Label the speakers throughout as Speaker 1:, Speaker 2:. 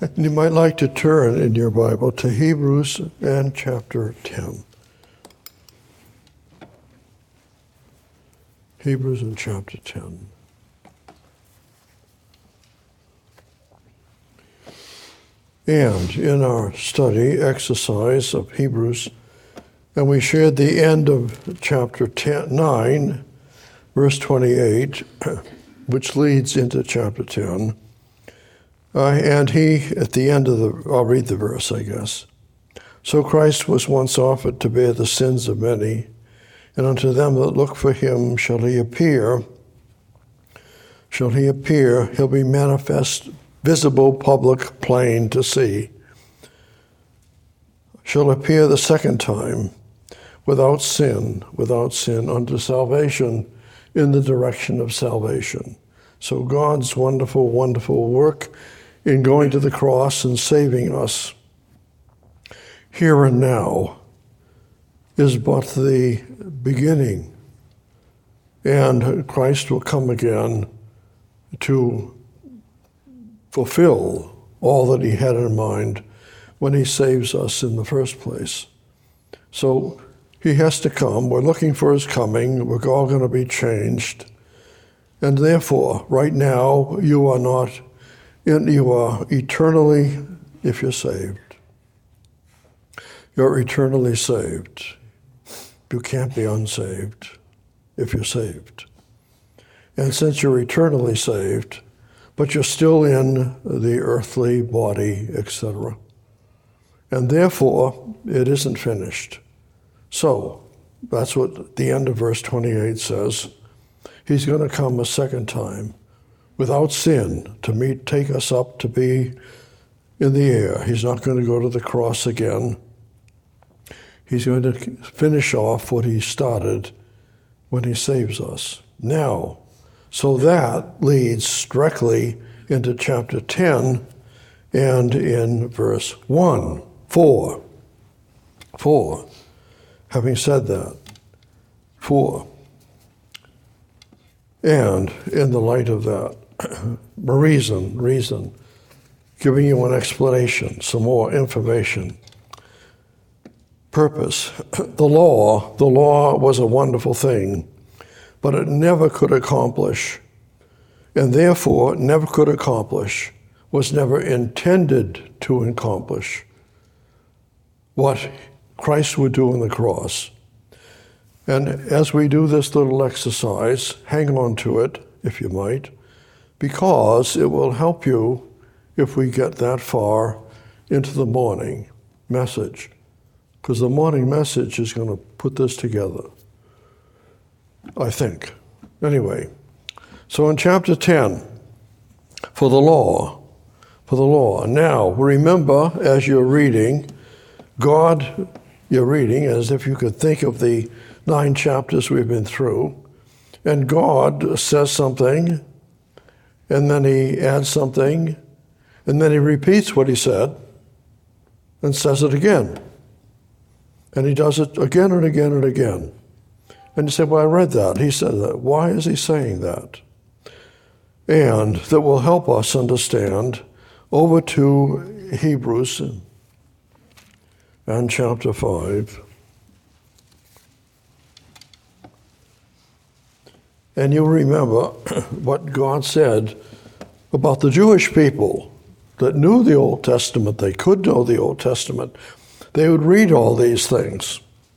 Speaker 1: You might like to turn in your Bible to Hebrews and chapter 10. Hebrews and chapter 10. And in our study exercise of Hebrews, and we shared the end of chapter 9, verse 28, which leads into chapter 10. And he, at the end of I'll read the verse, I guess. So Christ was once offered to bear the sins of many, and unto them that look for him shall he appear. He'll be manifest, visible, public, plain to see. Shall appear the second time, without sin unto salvation, in the direction of salvation. So God's wonderful, wonderful work in going to the cross and saving us here and now is but the beginning. And Christ will come again to fulfill all that he had in mind when he saves us in the first place. So he has to come. We're looking for his coming. We're all going to be changed. And therefore, right now, you are eternally, if you're saved, you're eternally saved. You can't be unsaved if you're saved. And since you're eternally saved, but you're still in the earthly body, etc., and therefore, it isn't finished. So, that's what the end of verse 28 says. He's going to come a second time without sin to take us up to be in the air. He's not going to go to the cross again. He's going to finish off what he started when he saves us. Now, so that leads directly into chapter 10 and in verse 1, 4. Having said that, 4. And in the light of that, reason, giving you an explanation, some more information. Purpose. The law was a wonderful thing, but it never could accomplish, and therefore never could accomplish, was never intended to accomplish what Christ would do on the cross. And as we do this little exercise, hang on to it, if you might, because it will help you if we get that far into the morning message. Because the morning message is going to put this together, I think. Anyway, so in chapter 10, for the law. Now, remember, as you're reading, you're reading as if you could think of the 9 chapters we've been through, and God says something, and then he adds something, and then he repeats what he said, and says it again. And he does it again and again and again. And you say, well, I read that. He said that. Why is he saying that? And that will help us understand over to Hebrews and chapter 5. And you'll remember what God said about the Jewish people that knew the Old Testament. They could know the Old Testament. They would read all these things.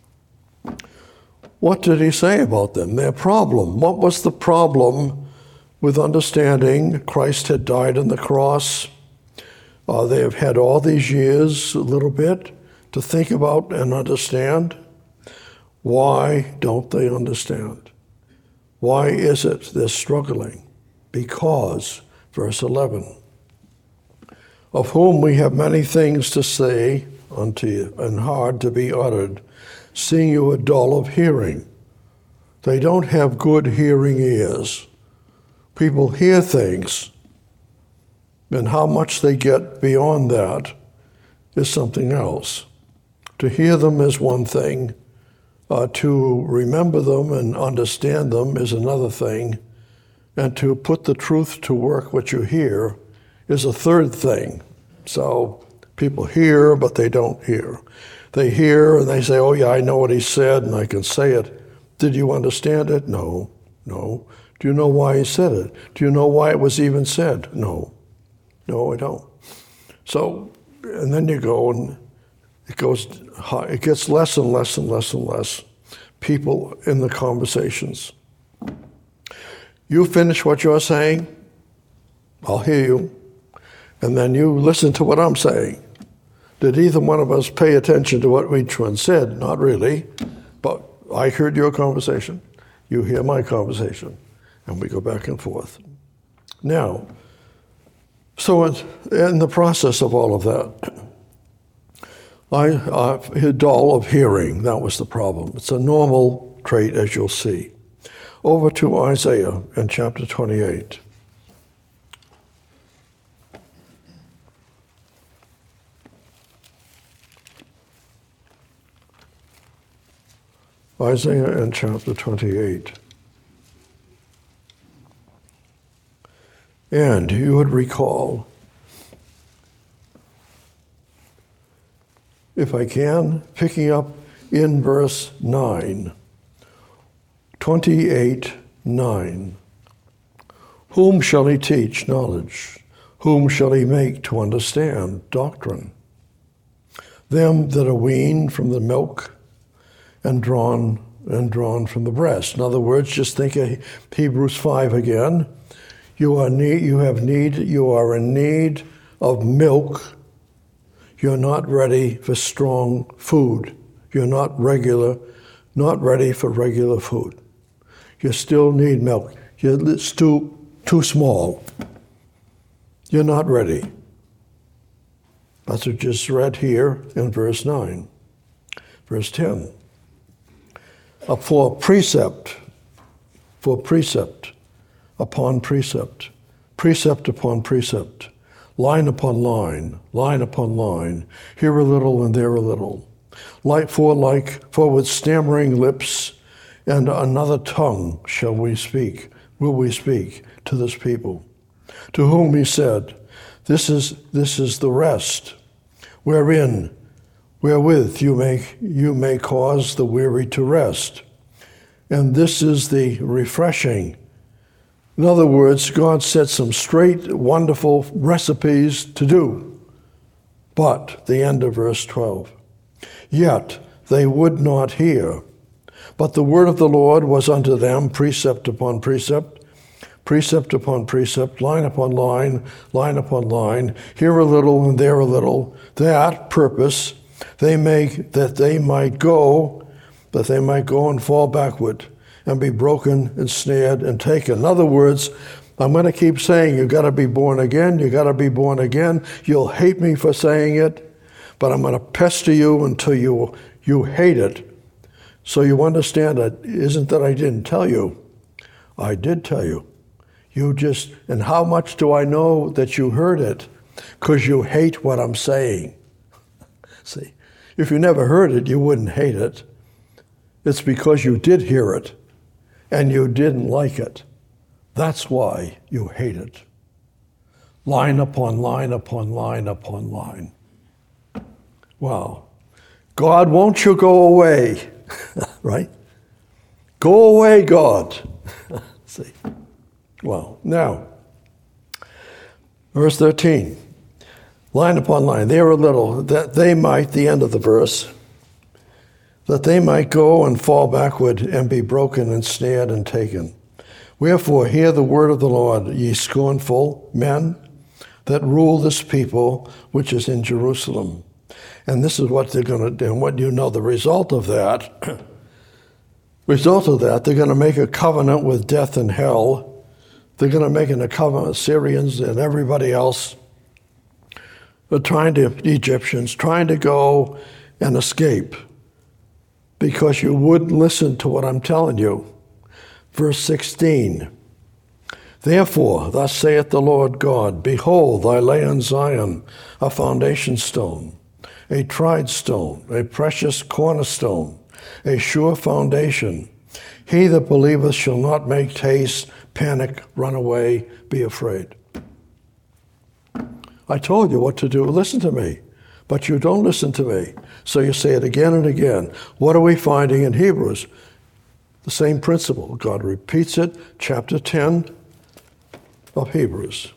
Speaker 1: What did he say about them? Their problem. What was the problem with understanding Christ had died on the cross? They have had all these years, a little bit, to think about and understand. Why don't they understand? Why is it they're struggling? Because, verse 11, of whom we have many things to say unto you, and hard to be uttered, seeing you are dull of hearing. They don't have good hearing ears. People hear things, and how much they get beyond that is something else. To hear them is one thing. To remember them and understand them is another thing. And to put the truth to work, what you hear, is a third thing. So people hear, but they don't hear. They hear and they say, oh yeah, I know what he said and I can say it. Did you understand it? No. Do you know why he said it? Do you know why it was even said? No, I don't. So, and then you go and it gets less and less and less and less people in the conversations. You finish what you're saying, I'll hear you, and then you listen to what I'm saying. Did either one of us pay attention to what each one said? Not really, but I heard your conversation, you hear my conversation, and we go back and forth. Now, so in the process of all of that, I dull of hearing, that was the problem. It's a normal trait, as you'll see. Over to Isaiah in chapter 28. Isaiah in chapter 28. And you would recall, if I can, picking up in verse 9, 28:9. Whom shall he teach knowledge? Whom shall he make to understand doctrine? Them that are weaned from the milk and drawn from the breast. In other words, just think of Hebrews 5 again. You are in need of milk. You're not ready for strong food. You're not ready for regular food. You still need milk. It's too small. You're not ready. That's what just read here in verse 9. Verse 10. For precept upon precept, precept upon precept, line upon line, line upon line, here a little and there a little. For with stammering lips and another tongue will we speak to this people, to whom he said, This is the rest, wherewith you may cause the weary to rest. And this is the refreshing. In other words, God set some straight, wonderful recipes to do. But, the end of verse 12, yet they would not hear. But the word of the Lord was unto them precept upon precept, precept upon precept, line upon line, line upon line, here a little and there a little, that purpose they might go and fall backward and be broken and snared and taken. In other words, I'm going to keep saying you've got to be born again, you've got to be born again. You'll hate me for saying it, but I'm going to pester you until you hate it. So you understand that it isn't that I didn't tell you. I did tell you. And how much do I know that you heard it? Because you hate what I'm saying. See, if you never heard it, you wouldn't hate it. It's because you did hear it and you didn't like it. That's why you hate it. Line upon line upon line upon line. Wow. God, won't you go away? Right? Go away, God. See. Well, now, verse 13. Line upon line, there a little, that they might, the end of the verse, that they might go and fall backward and be broken and snared and taken. Wherefore, hear the word of the Lord, ye scornful men that rule this people which is in Jerusalem. And this is what they're going to do. And what you know, the result of that, they're going to make a covenant with death and hell. They're going to make a covenant with Syrians and everybody else. Egyptians trying to go and escape because you wouldn't listen to what I'm telling you. Verse 16, therefore, thus saith the Lord God, behold, I lay in Zion a foundation stone, a tried stone, a precious cornerstone, a sure foundation. He that believeth shall not make haste, panic, run away, be afraid. I told you what to do. Listen to me. But you don't listen to me. So you say it again and again. What are we finding in Hebrews? The same principle. God repeats it, chapter 10 of Hebrews.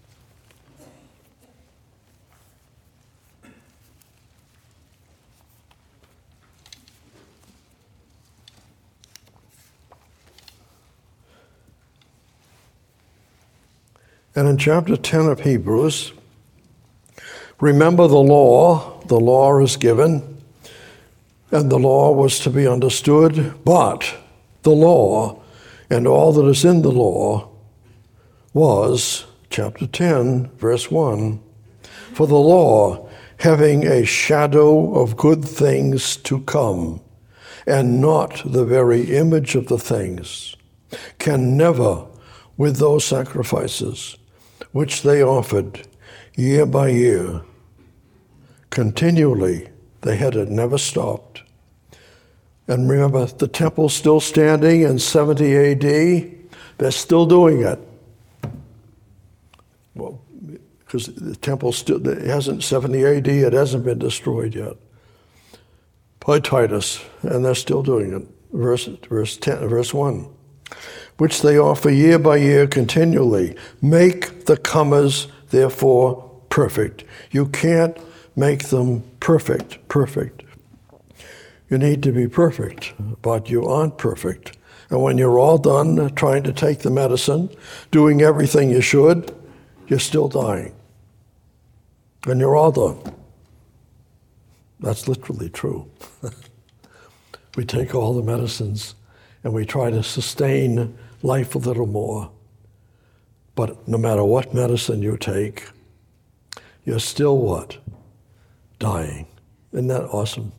Speaker 1: And in chapter 10 of Hebrews, remember the law is given, and the law was to be understood, but the law and all that is in the law was, chapter 10, verse 1, for the law, having a shadow of good things to come, and not the very image of the things, can never, with those sacrifices which they offered year by year, continually, they had it never stopped. And remember, the temple's still standing in 70 AD. They're still doing it. Well, because the temple still, it hasn't, 70 AD, it hasn't been destroyed yet by Titus, and they're still doing it. Verse 1. Which they offer year by year continually. Make the comers, therefore, perfect. You can't make them perfect. You need to be perfect, but you aren't perfect. And when you're all done trying to take the medicine, doing everything you should, you're still dying. And you're all done. That's literally true. We take all the medicines and we try to sustain life a little more. But no matter what medicine you take, you're still what? Dying. Isn't that awesome?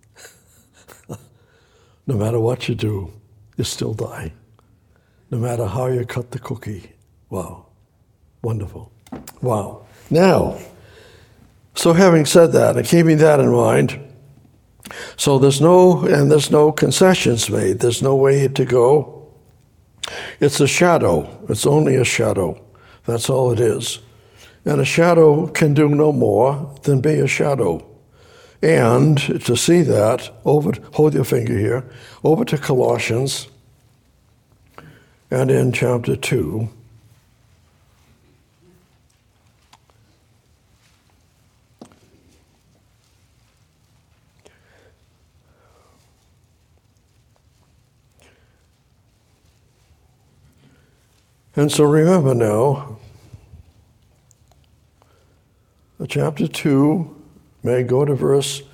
Speaker 1: No matter what you do, you're still dying. No matter how you cut the cookie. Wow. Wonderful. Wow. Now, so having said that and keeping that in mind, so there's no concessions made. There's no way to go. It's a shadow. It's only a shadow. That's all it is. And a shadow can do no more than be a shadow. And to see that, hold your finger here, over to Colossians, and in chapter 2, and so remember now, chapter 2, may go to verse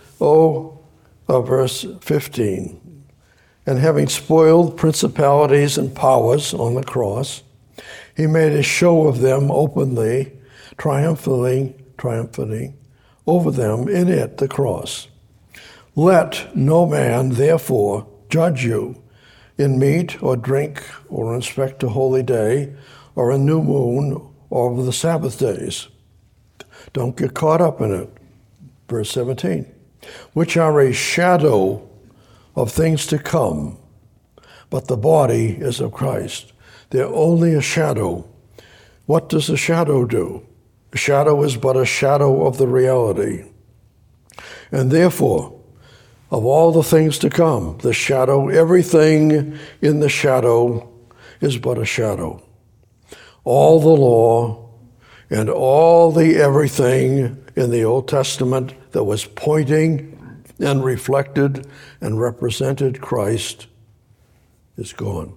Speaker 1: 15. And having spoiled principalities and powers on the cross, he made a show of them openly, triumphing over them in it, the cross. Let no man, therefore, judge you in meat or drink or in respect to holy day or a new moon or of the Sabbath days. Don't get caught up in it. Verse 17, which are a shadow of things to come, but the body is of Christ. They're only a shadow. What does a shadow do? A shadow is but a shadow of the reality. And therefore, of all the things to come, the shadow, everything in the shadow is but a shadow. All the law and all the everything in the Old Testament that was pointing and reflected and represented Christ is gone.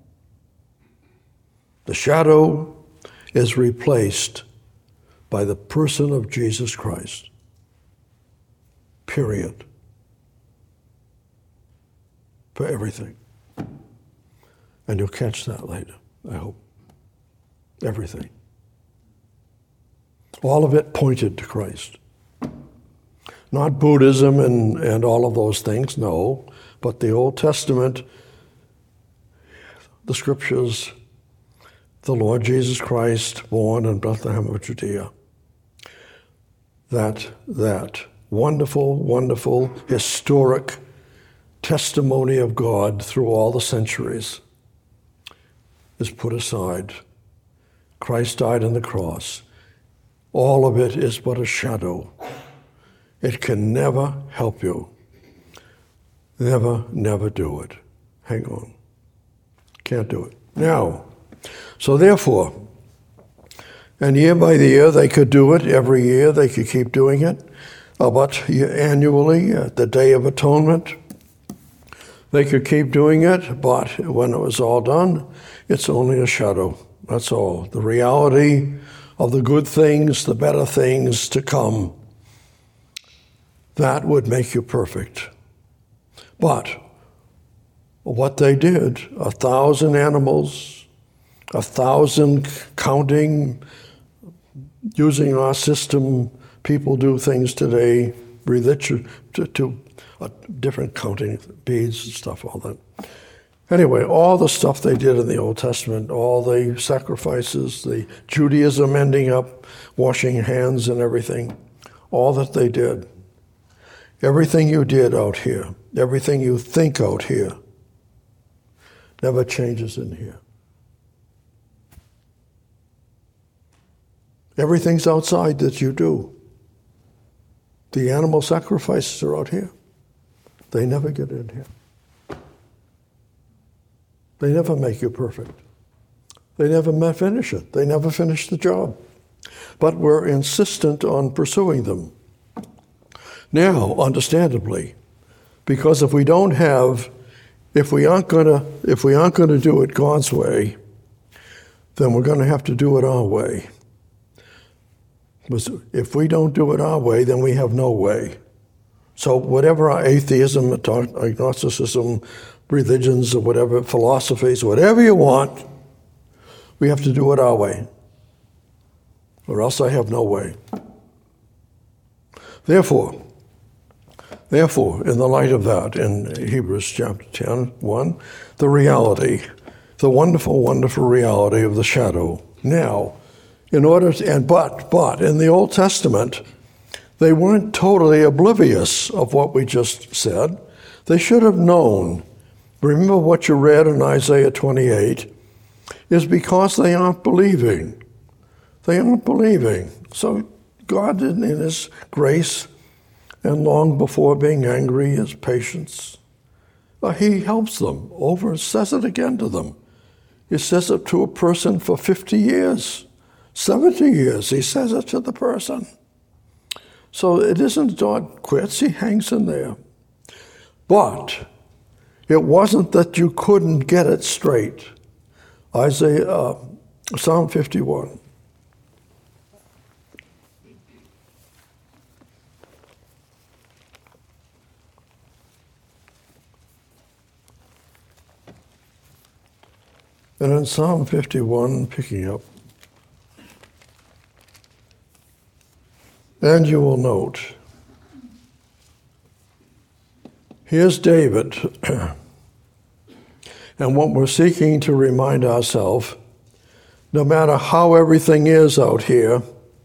Speaker 1: The shadow is replaced by the person of Jesus Christ. Period. For everything. And you'll catch that later, I hope. Everything. All of it pointed to Christ. Not Buddhism and all of those things, no, but the Old Testament, the scriptures, the Lord Jesus Christ, born in Bethlehem of Judea. That wonderful, wonderful, historic testimony of God through all the centuries is put aside. Christ died on the cross. all of it is but a shadow. It can never help you. Never do it. Hang on. Can't do it. Now, so therefore, and year by year they could do it. Every year they could keep doing it. But annually, at the Day of Atonement, they could keep doing it. But when it was all done, it's only a shadow. That's all. The reality of the good things, the better things to come, that would make you perfect. But what they did, 1,000 animals, 1,000 counting, using our system, people do things today, religion, to different counting, beads and stuff, all that. Anyway, all the stuff they did in the Old Testament, all the sacrifices, the Judaism ending up washing hands and everything, all that they did, everything you did out here, everything you think out here, never changes in here. Everything's outside that you do. The animal sacrifices are out here. They never get in here. They never make you perfect. They never finish it. They never finish the job. But we're insistent on pursuing them. Now, understandably, because if we aren't going to do it God's way, then we're going to have to do it our way. Because if we don't do it our way, then we have no way. So whatever our atheism, agnosticism, religions, or whatever, philosophies, whatever you want, we have to do it our way. Or else I have no way. Therefore, in the light of that, in Hebrews chapter 10, 1, the reality, the wonderful, wonderful reality of the shadow. Now, but in the Old Testament, they weren't totally oblivious of what we just said. They should have known. Remember what you read in Isaiah 28 is because they aren't believing. They aren't believing. So God, in His grace, and long before being angry, His patience, He helps them over and says it again to them. He says it to a person for 50 years, 70 years. He says it to the person. So it isn't God quits. He hangs in there. But it wasn't that you couldn't get it straight. Psalm 51. And in Psalm 51, picking up, and you will note, here's David, and what we're seeking to remind ourselves, no matter how everything is out here,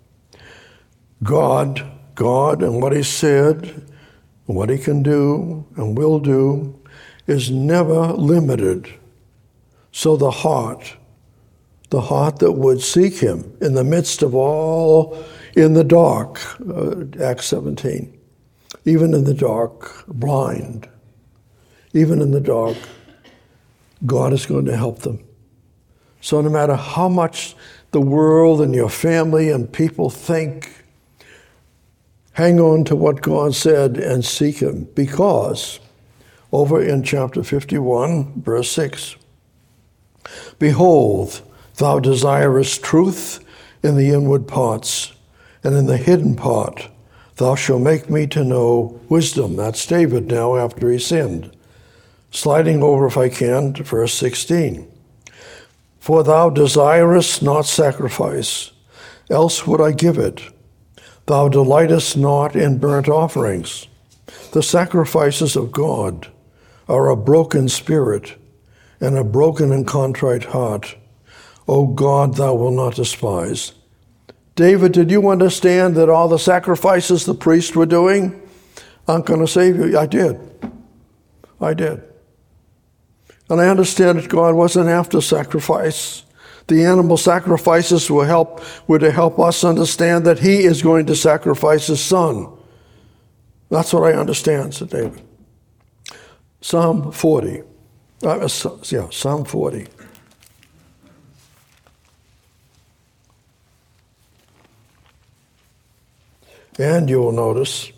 Speaker 1: God and what He said, and what He can do and will do, is never limited. So the heart that would seek Him in the midst of all, in the dark, Acts 17, even in the dark, blind, even in the dark, God is going to help them. So no matter how much the world and your family and people think, hang on to what God said and seek Him, because over in chapter 51, verse 6, behold, thou desirest truth in the inward parts, and in the hidden part thou shalt make me to know wisdom. That's David now after he sinned. Sliding over, if I can, to verse 16. For thou desirest not sacrifice, else would I give it. Thou delightest not in burnt offerings. The sacrifices of God are a broken spirit, and a broken and contrite heart. O God, thou wilt not despise. David, did you understand that all the sacrifices the priests were doing aren't going to save you? I did. And I understand that God wasn't after sacrifice, The animal sacrifices were to help us understand that he is going to sacrifice his son. That's what I understand, said David. Psalm 40. Psalm 40. And you will notice,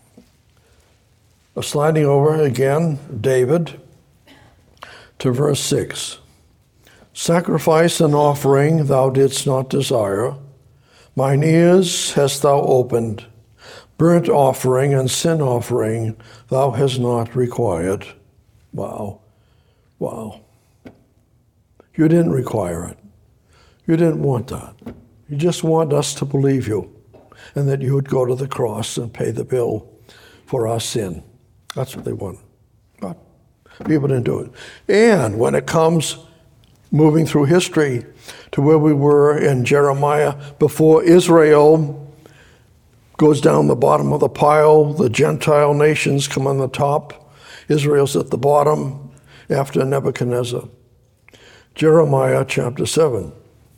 Speaker 1: sliding over again, David, to verse 6. Sacrifice and offering thou didst not desire. Mine ears hast thou opened. Burnt offering and sin offering thou hast not required. Wow. Wow. You didn't require it. You didn't want that. You just want us to believe you and that you would go to the cross and pay the bill for our sin. That's what they want. But people didn't do it. And when it comes moving through history to where we were in Jeremiah, before Israel goes down the bottom of the pile, the Gentile nations come on the top, Israel's at the bottom after Nebuchadnezzar. Jeremiah chapter 7.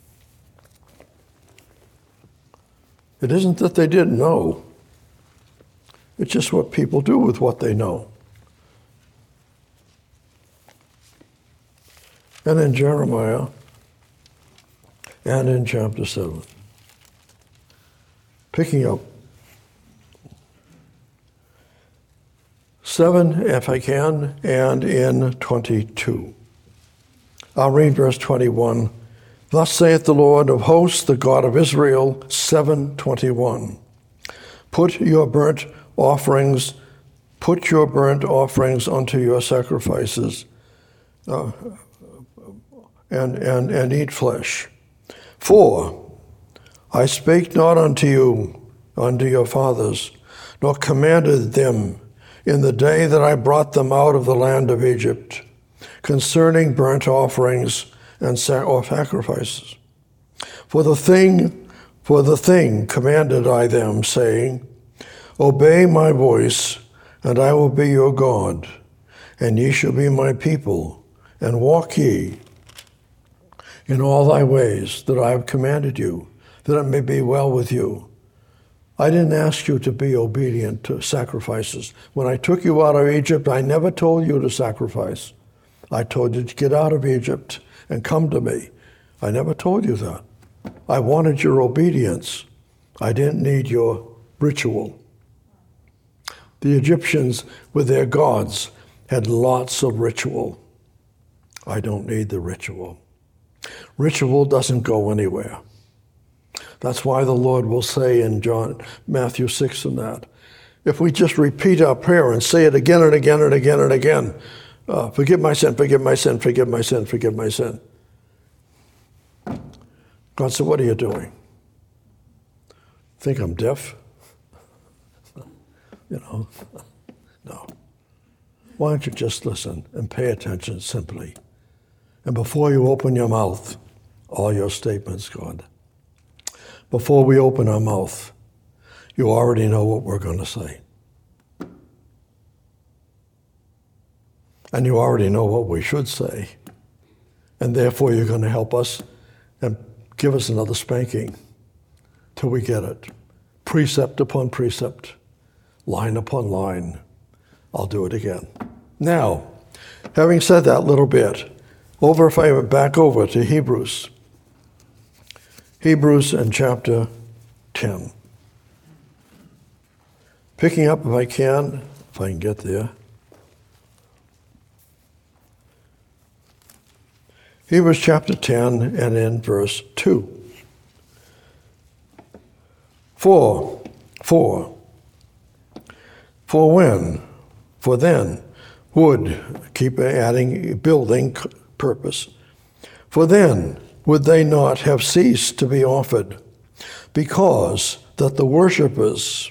Speaker 1: It isn't that they didn't know. It's just what people do with what they know. And in Jeremiah and in chapter 7. Picking up 7, if I can, and in 22. I'll read verse 21. Thus saith the Lord of hosts, the God of Israel, 7:21. Put your burnt offerings unto your sacrifices, and eat flesh. For I spake not unto your fathers, nor commanded them in the day that I brought them out of the land of Egypt, concerning burnt offerings and sacrifices. For the thing commanded I them, saying, Obey my voice, and I will be your God, and ye shall be my people, and walk ye in all thy ways that I have commanded you, that it may be well with you. I didn't ask you to be obedient to sacrifices. When I took you out of Egypt, I never told you to sacrifice. I told you to get out of Egypt and come to me. I never told you that. I wanted your obedience. I didn't need your ritual. The Egyptians, with their gods, had lots of ritual. I don't need the ritual. Ritual doesn't go anywhere. That's why the Lord will say in Matthew 6 and that, if we just repeat our prayer and say it again and again and again and again, forgive my sin, forgive my sin, forgive my sin, forgive my sin. God said, what are you doing? Think I'm deaf? No. Why don't you just listen and pay attention simply? And before you open your mouth, all your statements, God, before we open our mouth, you already know what we're going to say. And you already know what we should say. And therefore you're going to help us and give us another spanking till we get it. Precept upon precept, line upon line. I'll do it again. Now, having said that little bit, if I went back over to Hebrews. Hebrews and chapter 10. Picking up, if I can get there. Hebrews chapter 10 and in verse 2. For then would, keep adding, building purpose, for then would they not have ceased to be offered, because that the worshippers,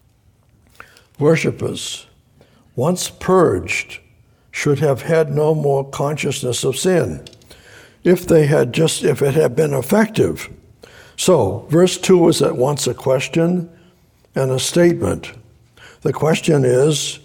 Speaker 1: once purged, should have had no more consciousness of sin, if it had been effective. So, verse 2 is at once a question and a statement. The question is,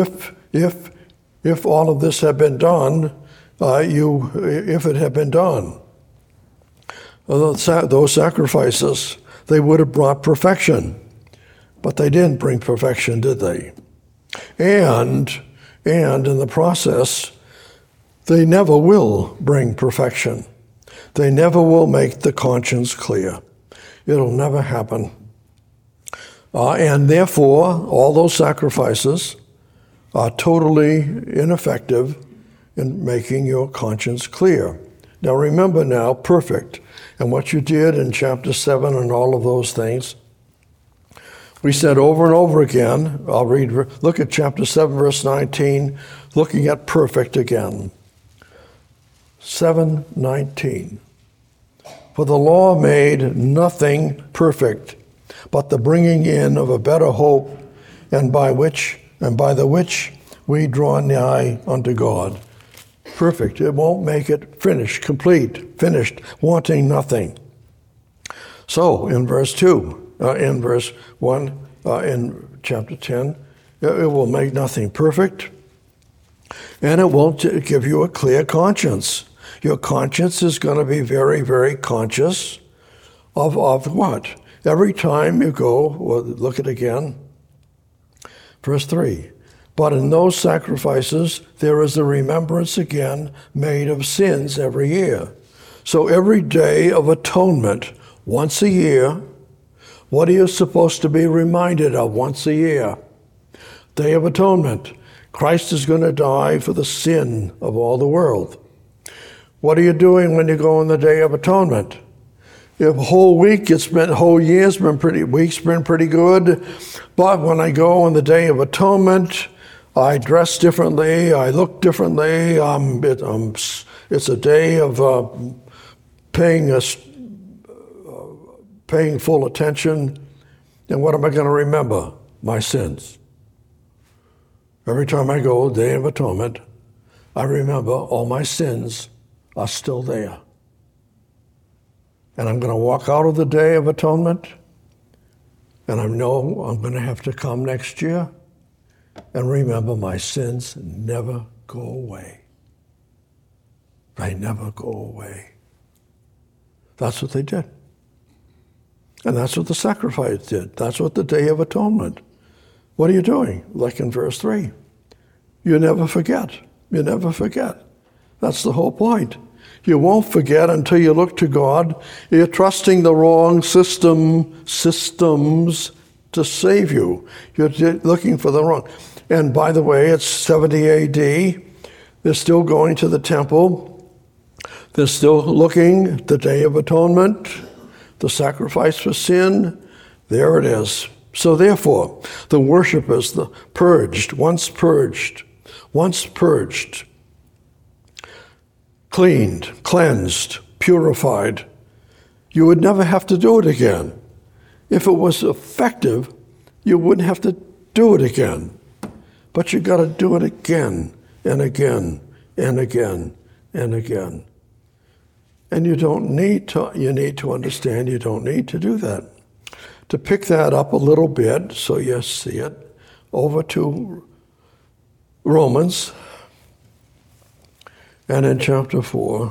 Speaker 1: if all of this had been done, if it had been done. those sacrifices, they would have brought perfection. But they didn't bring perfection, did they? And in the process, they never will bring perfection. They never will make the conscience clear. It'll never happen. And therefore, all those sacrifices are totally ineffective in making your conscience clear. Now remember now, perfect, and what you did in chapter 7 and all of those things. We said over and over again, look at chapter 7, verse 19, looking at perfect again. 7:19. For the law made nothing perfect, but the bringing in of a better hope, and by the which we draw nigh unto God. Perfect. It won't make it finished, complete, finished, wanting nothing. So in verse 2, in verse 1, in chapter 10, it will make nothing perfect, and it won't give you a clear conscience. Your conscience is going to be very, very conscious of what? Every time you go, well, look at it again, verse 3. But in those sacrifices, there is a remembrance again made of sins every year. So every day of atonement, once a year, what are you supposed to be reminded of once a year? Day of Atonement. Christ is going to die for the sin of all the world. What are you doing when you go on the Day of Atonement? If a whole year's been pretty good, but when I go on the Day of Atonement, I dress differently, I look differently. It's a day of paying full attention. And what am I going to remember? My sins. Every time I go, Day of Atonement, I remember all my sins are still there. And I'm going to walk out of the Day of Atonement, and I know I'm going to have to come next year and remember my sins never go away. They never go away. That's what they did. And that's what the sacrifice did. That's what the Day of Atonement. What are you doing? Like in verse 3. You never forget. You never forget. That's the whole point. You won't forget until you look to God. You're trusting the wrong systems to save you. You're looking for the wrong. And by the way, it's 70 AD. They're still going to the temple. They're still looking at the Day of Atonement, the sacrifice for sin. There it is. So therefore, the worshipers, the once purged, cleaned, cleansed, purified, you would never have to do it again. If it was effective, you wouldn't have to do it again. But you got to do it again and again and again and again. And you need to understand you don't need to do that. To pick that up a little bit, so you see it, over to Romans, and in chapter 4,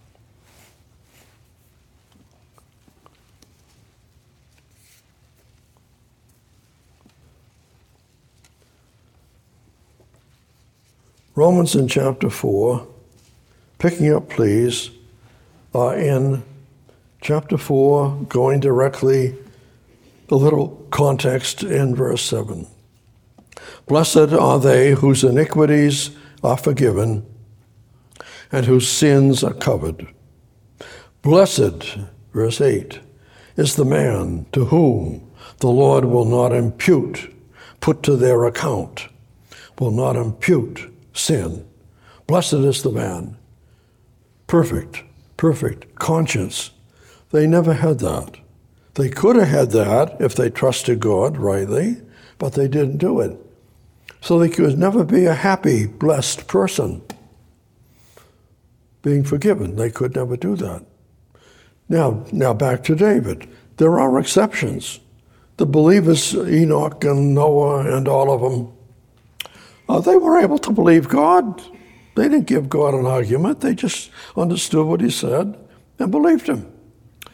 Speaker 1: Romans in chapter 4, picking up please, in chapter 4, going directly, a little context in verse 7. Blessed are they whose iniquities are forgiven and whose sins are covered. Blessed, verse 8, is the man to whom the Lord will not put to their account, will not impute sin. Blessed is the man. Perfect conscience. They never had that. They could have had that if they trusted God rightly, but they didn't do it. So they could never be a happy, blessed person. Being forgiven, they could never do that. Now back to David. There are exceptions. The believers, Enoch and Noah and all of them, they were able to believe God. They didn't give God an argument. They just understood what he said and believed him.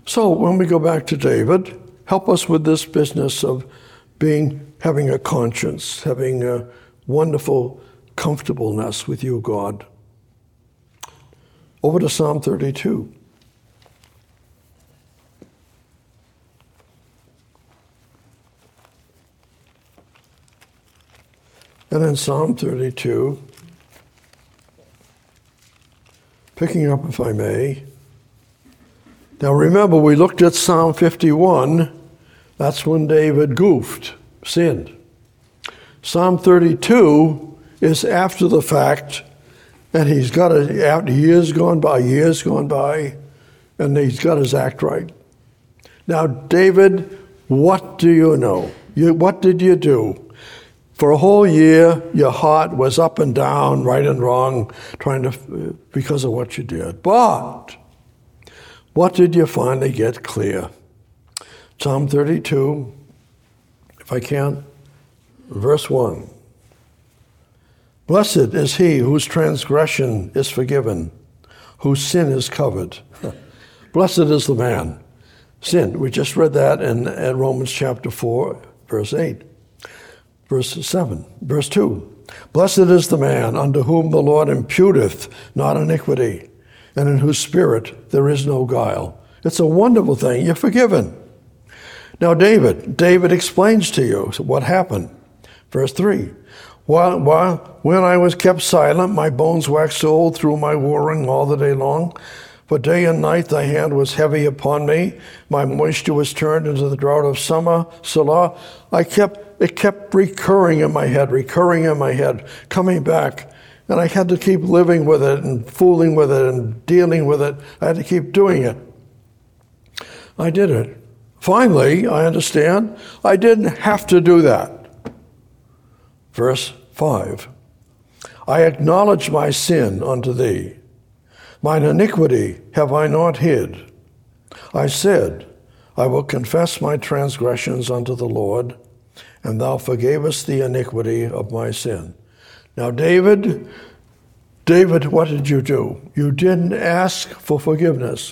Speaker 1: So when we go back to David, help us with this business of having a conscience, having a wonderful comfortableness with you, God. Over to Psalm 32. And in Psalm 32, picking up, if I may. Now remember, we looked at Psalm 51. That's when David goofed, sinned. Psalm 32 is after the fact, and he's got it after years gone by, and he's got his act right. Now, David, what do you know? What did you do? For a whole year, your heart was up and down, right and wrong, because of what you did. But what did you finally get clear? Psalm 32, if I can, verse 1. Blessed is he whose transgression is forgiven, whose sin is covered. Blessed is the man. Sin. We just read that in Romans chapter 4, verse 8. Verse 7, verse 2. Blessed is the man unto whom the Lord imputeth not iniquity, and in whose spirit there is no guile. It's a wonderful thing. You're forgiven. Now David explains to you what happened. Verse 3. When I was kept silent, my bones waxed old through my warring all the day long. For day and night thy hand was heavy upon me. My moisture was turned into the drought of summer. Selah. It kept recurring in my head, coming back. And I had to keep living with it and fooling with it and dealing with it. I had to keep doing it. I did it. Finally, I understand, I didn't have to do that. Verse 5. I acknowledge my sin unto thee. Mine iniquity have I not hid. I said, I will confess my transgressions unto the Lord, and thou forgavest the iniquity of my sin. Now, David, what did you do? You didn't ask for forgiveness.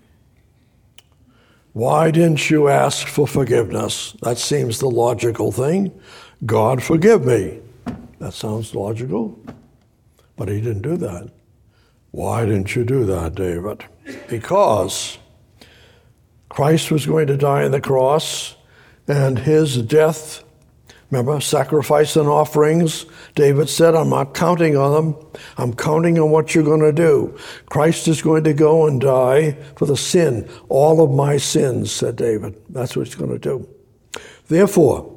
Speaker 1: Why didn't you ask for forgiveness? That seems the logical thing. God, forgive me. That sounds logical, but he didn't do that. Why didn't you do that, David? Because Christ was going to die on the cross, and his death, remember, sacrifice and offerings, David said, I'm not counting on them. I'm counting on what you're going to do. Christ is going to go and die for the sin, all of my sins, said David. That's what he's going to do. Therefore,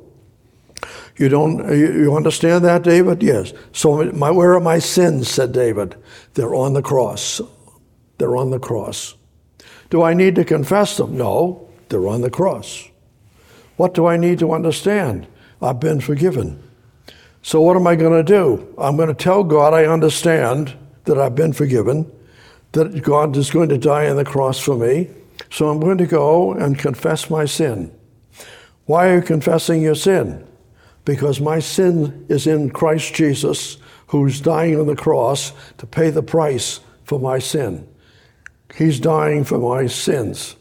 Speaker 1: you understand that, David? Yes. So where are my sins, said David? They're on the cross. They're on the cross. Do I need to confess them? No, they're on the cross. What do I need to understand? I've been forgiven. So what am I going to do? I'm going to tell God I understand that I've been forgiven, that God is going to die on the cross for me. So I'm going to go and confess my sin. Why are you confessing your sin? Because my sin is in Christ Jesus, who's dying on the cross to pay the price for my sin. He's dying for my sins.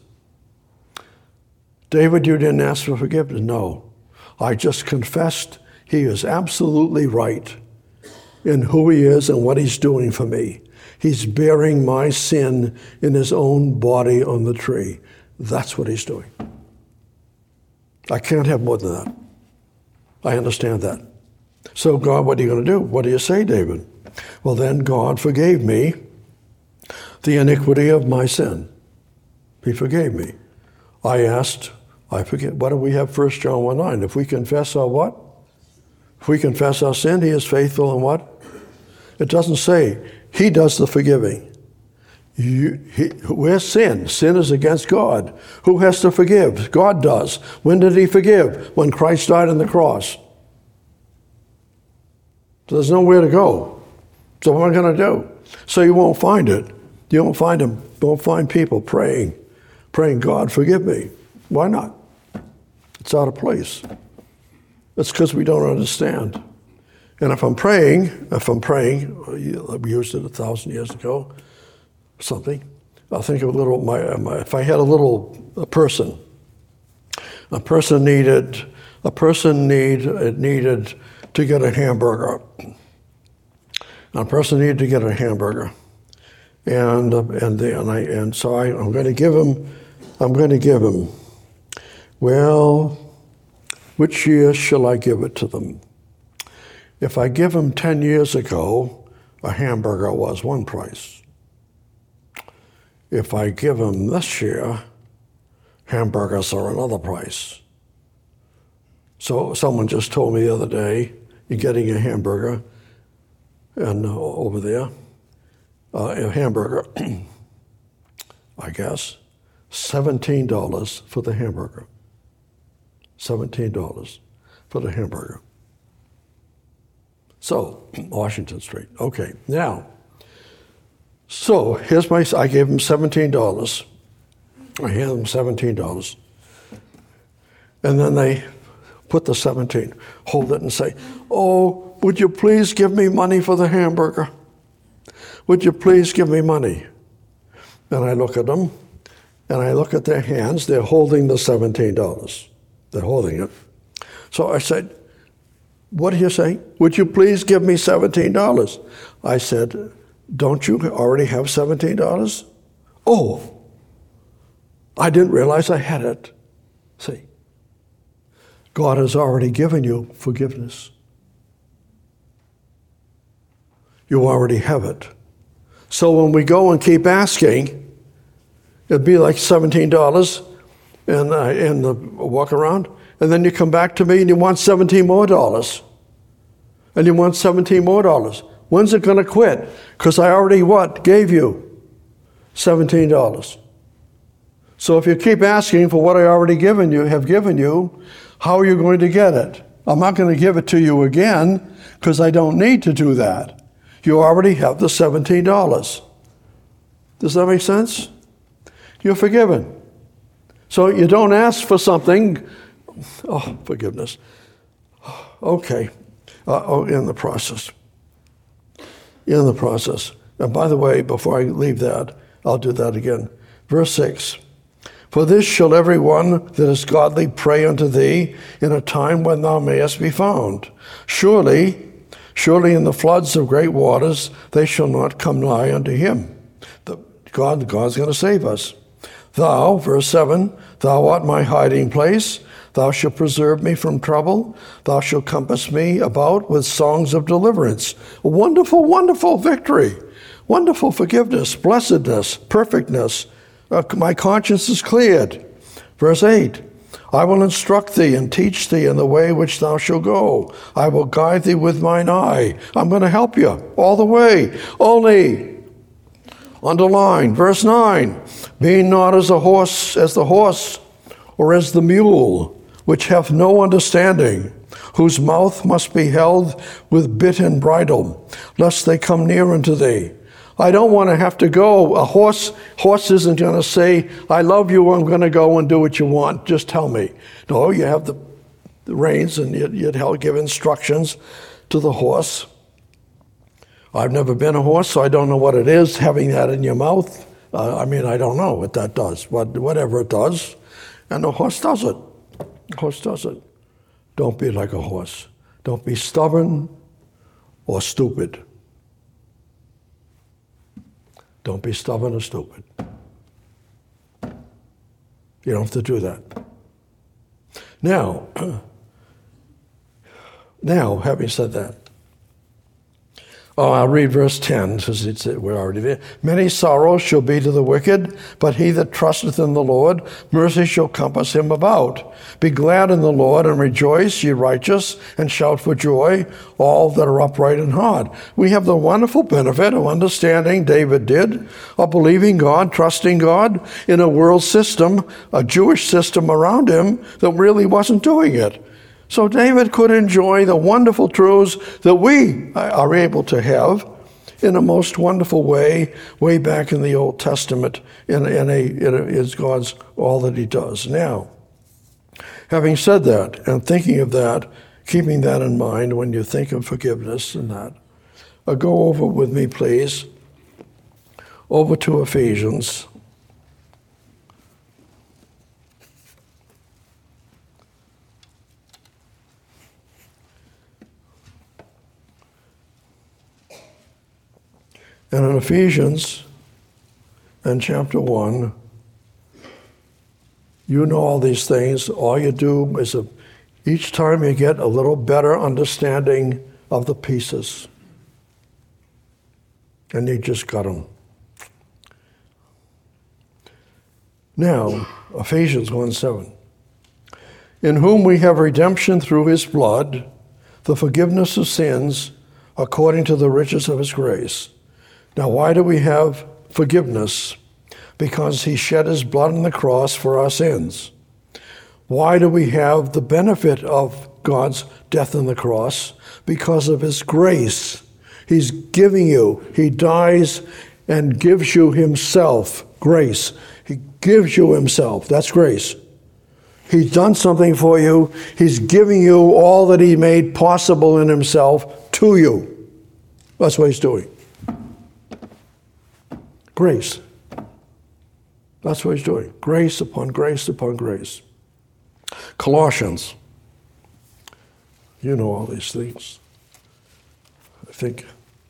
Speaker 1: David, you didn't ask for forgiveness. No. I just confessed he is absolutely right in who he is and what he's doing for me. He's bearing my sin in his own body on the tree. That's what he's doing. I can't have more than that. I understand that. So God, what are you going to do? What do you say, David? Well, then God forgave me the iniquity of my sin. He forgave me. I asked, I forget. What do we have? 1 John 1:9. If we confess our what? If we confess our sin, he is faithful and what? It doesn't say he does the forgiving. Where's sin? Sin is against God. Who has to forgive? God does. When did he forgive? When Christ died on the cross. So there's nowhere to go. So what am I going to do? So you won't find it. You won't find him. You won't find people praying, God, forgive me. Why not? It's out of place. It's because we don't understand. And if I'm praying, we used it 1,000 years ago, something. I'll think of a little, if I had a person needed to get a hamburger. A person needed to get a hamburger. And so I'm going to give him, well, which year shall I give it to them? If I give him 10 years ago, a hamburger was one price. If I give him this year, hamburgers are another price. So someone just told me the other day, you're getting a hamburger, and over there, a hamburger, I guess, $17 for the hamburger. $17 for the hamburger. So, Washington Street. Okay, now, so I gave him $17. I handed him $17. And then they put the 17, hold it and say, oh, would you please give me money for the hamburger? Would you please give me money? And I look at them, and I look at their hands. They're holding the $17. They're holding it. So I said, what do you say? Would you please give me $17? I said, don't you already have $17? Oh, I didn't realize I had it. See, God has already given you forgiveness. You already have it. So when we go and keep asking, it'd be like $17 and the walk around, and then you come back to me and you want $17 more. And you want $17 more. When's it going to quit? Because I already gave you $17. So if you keep asking for what I already have given you, how are you going to get it? I'm not going to give it to you again because I don't need to do that. You already have the $17. Does that make sense? You're forgiven. So you don't ask for something. Oh, forgiveness. Okay. In the process. And by the way, before I leave that, I'll do that again. Verse 6. For this shall every one that is godly pray unto thee in a time when thou mayest be found. Surely in the floods of great waters they shall not come nigh unto him. God's going to save us. Thou, verse 7, thou art my hiding place. Thou shalt preserve me from trouble. Thou shalt compass me about with songs of deliverance. Wonderful, wonderful victory. Wonderful forgiveness, blessedness, perfectness. My conscience is cleared. Verse 8, I will instruct thee and teach thee in the way which thou shalt go. I will guide thee with mine eye. I'm going to help you all the way. Only, underline, verse 9, being not as the horse, or as the mule, which hath no understanding, whose mouth must be held with bit and bridle, lest they come near unto thee. I don't want to have to go. A horse isn't going to say, I love you, I'm going to go and do what you want. Just tell me. No, you have the reins and you'd give instructions to the horse. I've never been a horse, so I don't know what it is, having that in your mouth. I don't know what that does, whatever it does. And the horse does it. The horse does it. Don't be like a horse. Don't be stubborn or stupid. Don't be stubborn or stupid. You don't have to do that. Now, having said that, I'll read verse 10, because we're already there. Many sorrows shall be to the wicked, but he that trusteth in the Lord, mercy shall compass him about. Be glad in the Lord, and rejoice, ye righteous, and shout for joy, all that are upright in heart. We have the wonderful benefit of understanding, David did, of believing God, trusting God, in a world system, a Jewish system around him that really wasn't doing it. So David could enjoy the wonderful truths that we are able to have in a most wonderful way back in the Old Testament, is God's all that he does. Now, having said that and thinking of that, keeping that in mind when you think of forgiveness and that, go over with me, please, over to Ephesians And in Ephesians, in chapter 1, you know all these things. All you do is each time you get a little better understanding of the pieces. And you just got them. Now, Ephesians 1:7. In whom we have redemption through his blood, the forgiveness of sins, according to the riches of his grace. Now, why do we have forgiveness? Because he shed his blood on the cross for our sins. Why do we have the benefit of God's death on the cross? Because of his grace. He's giving you. He dies and gives you himself. Grace. He gives you himself. That's grace. He's done something for you. He's giving you all that he made possible in himself to you. That's what he's doing. Grace. That's what he's doing. Grace upon grace upon grace. Colossians. You know all these things. I think.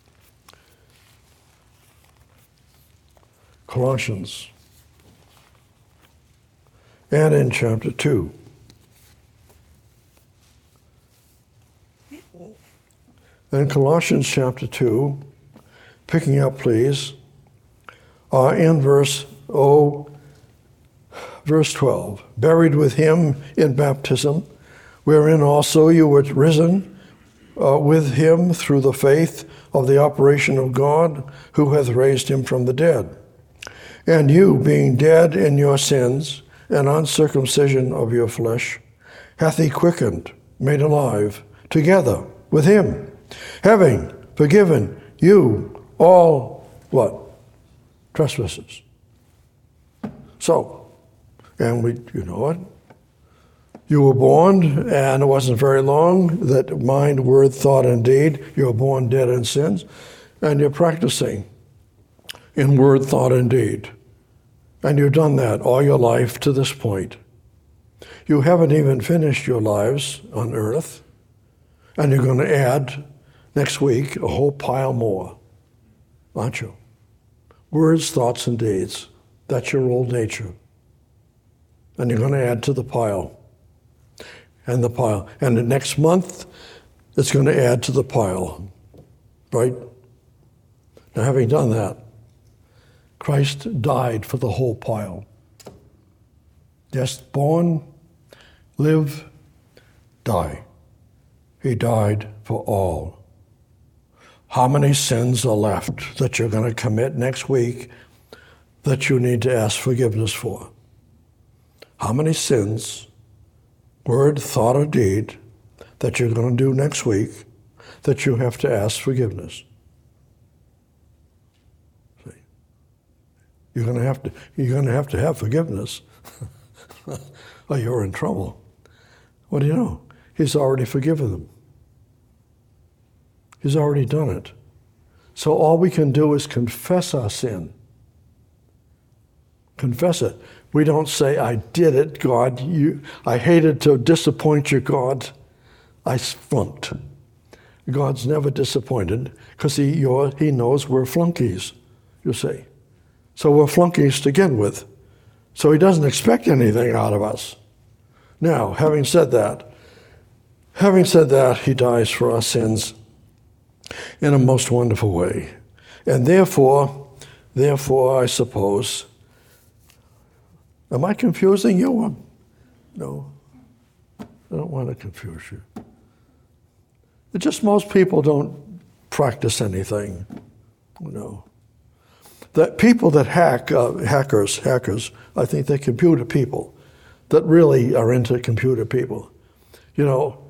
Speaker 1: Colossians. And in chapter 2. In Colossians chapter 2, picking up please, in verse 12. Buried with him in baptism, wherein also you were risen with him through the faith of the operation of God, who hath raised him from the dead. And you, being dead in your sins and uncircumcision of your flesh, hath he quickened, made alive, together with him, having forgiven you all, what? Trespasses. So, and you know it. You were born, and it wasn't very long, that mind, word, thought, and deed, you were born dead in sins, and you're practicing in word, thought, and deed. And you've done that all your life to this point. You haven't even finished your lives on earth, and you're going to add next week a whole pile more, aren't you? Words, thoughts, and deeds. That's your old nature. And you're going to add to the pile. And the pile. And the next month, it's going to add to the pile. Right? Now, having done that, Christ died for the whole pile. Yes, born, live, die. He died for all. How many sins are left that you're going to commit next week that you need to ask forgiveness for? How many sins, word, thought, or deed, that you're going to do next week that you have to ask forgiveness? See? You're going to have forgiveness, or you're in trouble. What do you know? He's already forgiven them. He's already done it. So all we can do is confess our sin. Confess it. We don't say, I did it, God. I hated to disappoint you, God. I flunked. God's never disappointed because he knows we're flunkies, you see. So we're flunkies to begin with. So he doesn't expect anything out of us. Now, having said that, he dies for our sins in a most wonderful way. And therefore, I suppose, am I confusing you? No, I don't want to confuse you. It's just most people don't practice anything, you know. That people that hackers, I think they're computer people that really are into computer people. You know,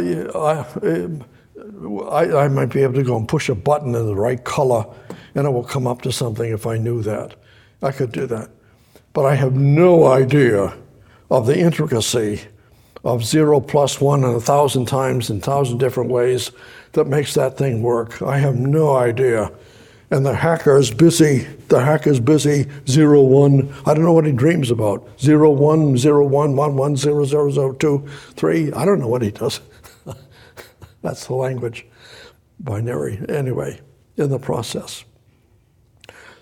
Speaker 1: I might be able to go and push a button in the right color and it will come up to something if I knew that. I could do that. But I have no idea of the intricacy of 0 plus 1 and 1,000 times in 1,000 different ways that makes that thing work. I have no idea. And the hacker's busy, 0, 1, I don't know what he dreams about. 0, 1, 0, 1, 1, 1, 0, 0, 0, 2, 3, I don't know what he does. That's the language, binary, anyway, in the process.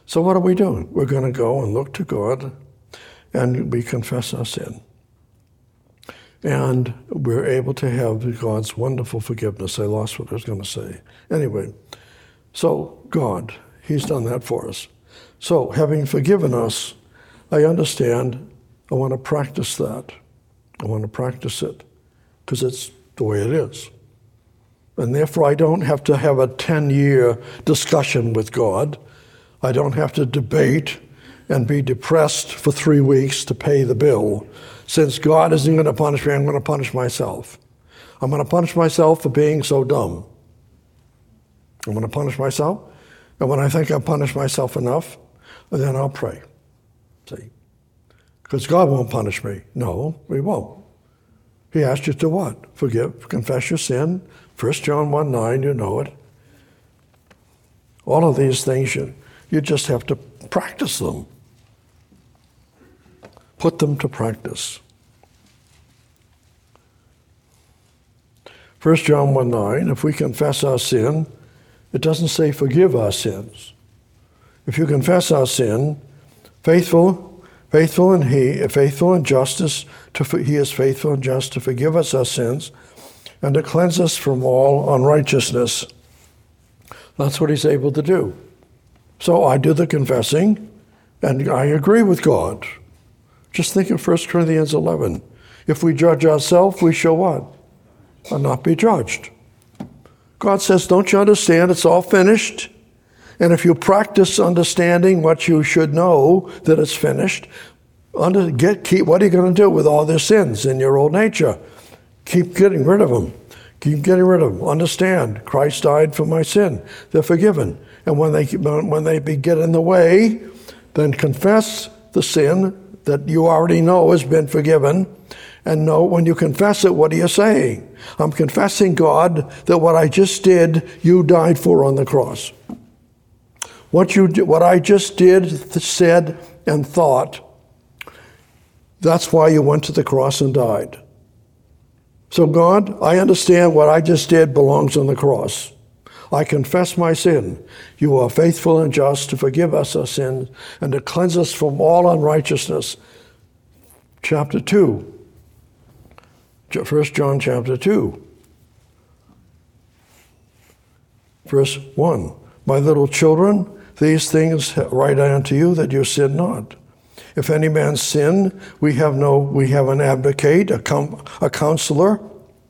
Speaker 1: So what are we doing? We're going to go and look to God, and we confess our sin. And we're able to have God's wonderful forgiveness. I lost what I was going to say. Anyway, so God, he's done that for us. So having forgiven us, I understand I want to practice that. I want to practice it because it's the way it is. And therefore, I don't have to have a 10-year discussion with God. I don't have to debate and be depressed for 3 weeks to pay the bill. Since God isn't going to punish me, I'm going to punish myself. I'm going to punish myself for being so dumb. I'm going to punish myself. And when I think I've punished myself enough, then I'll pray. See? Because God won't punish me. No, he won't. He asked you to what? Forgive, confess your sin. 1 John 1:9, you know it. All of these things, you just have to practice them. Put them to practice. 1 John 1:9, if we confess our sin, it doesn't say forgive our sins. If you confess our sin, faithful and justice, he is faithful and just to forgive us our sins and to cleanse us from all unrighteousness. That's what he's able to do. So I do the confessing, and I agree with God. Just think of 1 Corinthians 11. If we judge ourselves, we shall what? And not be judged. God says, don't you understand? It's all finished. And if you practice understanding what you should know, that it's finished, what are you going to do with all their sins in your old nature? Keep getting rid of them. Keep getting rid of them. Understand, Christ died for my sin. They're forgiven. And when they get in the way, then confess the sin that you already know has been forgiven. And know when you confess it, what are you saying? I'm confessing, God, that what I just did, you died for on the cross. What I just did, said, and thought, that's why you went to the cross and died. So God, I understand what I just did belongs on the cross. I confess my sin. You are faithful and just to forgive us our sins and to cleanse us from all unrighteousness. Chapter 2. 1 John chapter 2. Verse 1. My little children, these things write I unto you that you sin not. If any man sin, we have an advocate, a counselor.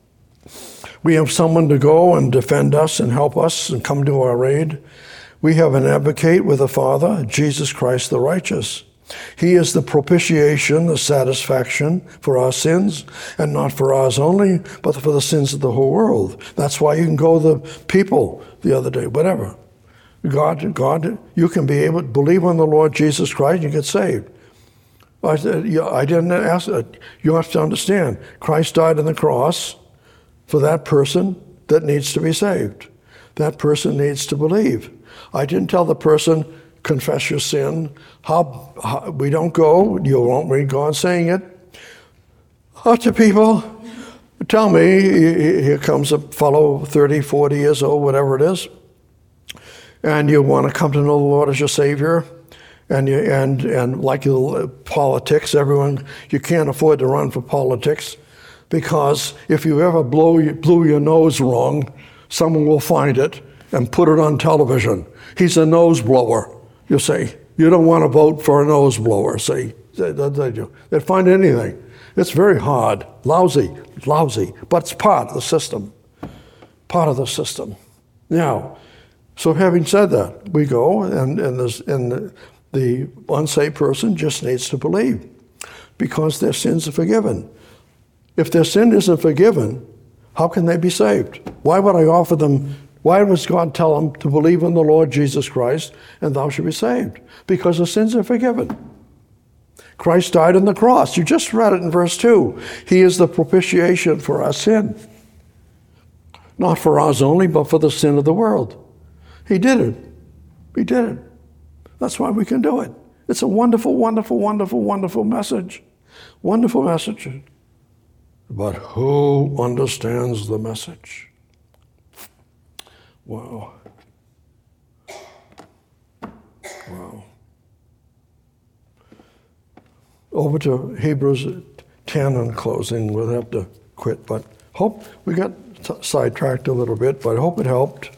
Speaker 1: We have someone to go and defend us and help us and come to our aid. We have an advocate with the Father, Jesus Christ the righteous. He is the propitiation, the satisfaction for our sins, and not for ours only, but for the sins of the whole world. That's why you can go to the people the other day, whatever. God, you can be able to believe on the Lord Jesus Christ and you get saved. I didn't ask that. You have to understand, Christ died on the cross for that person that needs to be saved. That person needs to believe. I didn't tell the person, confess your sin. How we don't go, you won't read God saying it. Lots of people tell me, here comes a fellow 30, 40 years old, whatever it is, and you want to come to know the Lord as your Savior, and like politics, everyone, you can't afford to run for politics, because if you ever blew your nose wrong, someone will find it and put it on television. He's a nose blower, you see. You don't want to vote for a nose blower, see. They'd find anything. It's very hard, lousy, but it's part of the system. Part of the system. Now, so having said that, we go, and the unsaved person just needs to believe because their sins are forgiven. If their sin isn't forgiven, how can they be saved? Why would I offer them, why does God tell them to believe in the Lord Jesus Christ and thou shalt be saved? Because the sins are forgiven. Christ died on the cross. You just read it in verse 2. He is the propitiation for our sin. Not for ours only, but for the sin of the world. He did it. He did it. That's why we can do it. It's a wonderful, wonderful, wonderful, wonderful message. Wonderful message. But who understands the message? Wow. Wow. over to Hebrews 10 in closing. We'll have to quit, but hope we got sidetracked a little bit, but I hope it helped.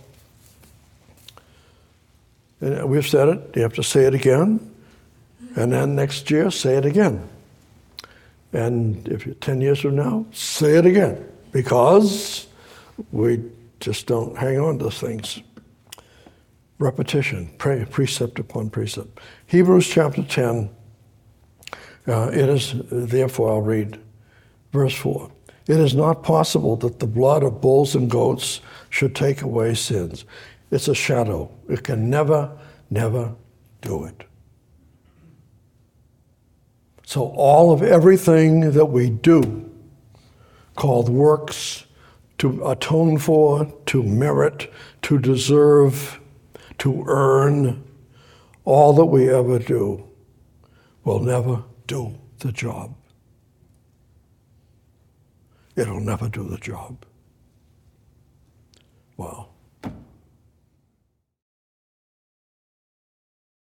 Speaker 1: And we've said it. You have to say it again. And then next year, say it again. And if you're 10 years from now, say it again. Because we just don't hang on to things. Repetition, precept upon precept. Hebrews chapter 10, it is, therefore I'll read verse 4. It is not possible that the blood of bulls and goats should take away sins. It's a shadow. It can never do it. So all of everything that we do, called works, to atone for, to merit, to deserve, to earn, all that we ever do will never do the job. It'll never do the job.